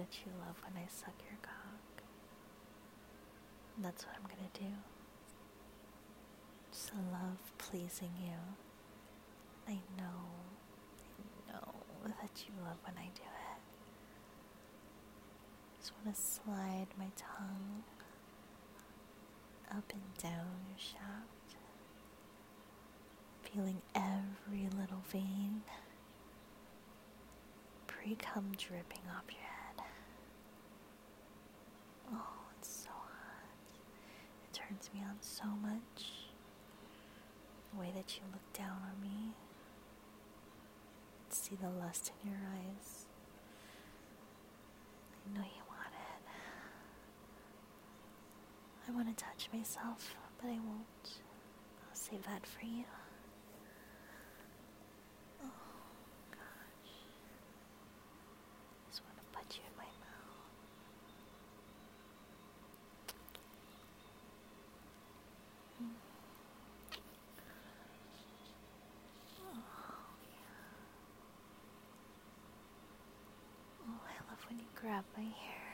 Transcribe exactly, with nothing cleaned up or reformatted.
that you love when I suck your cock. And that's what I'm gonna do. Just love pleasing you. I know, I know that you love when I do it. Just want to slide my tongue up and down your shaft, feeling every little vein pre-cum dripping off your head. Oh, it's so hot. It turns me on so much. The way that you look down on me. See the lust in your eyes. I know you want it. I want to touch myself, but I won't. I'll save that for you. Oh, gosh. I just want to put you in my mouth. Mm. Oh, yeah. Oh, I love when you grab my hair.